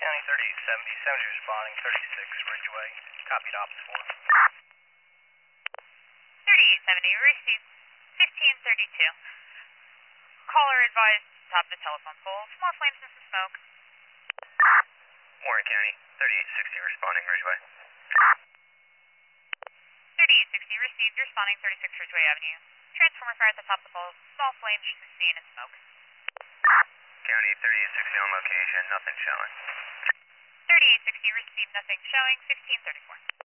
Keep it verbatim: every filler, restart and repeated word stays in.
County thirty-eight seventy, seventy responding, thirty-six Ridgeway. Copied ops four. thirty-eight seventy, received fifteen thirty-two. Caller advised top of the telephone pole, small flames and some smoke. Warren County, thirty-eight sixty, responding, Ridgeway. thirty-eight sixty, received, responding, thirty-six Ridgeway Avenue. Transformer fire at the top of the pole, small flames seen and smoke. County, thirty-eight sixty on location, nothing showing. thirty-eight sixty, received, nothing showing, sixteen thirty-four.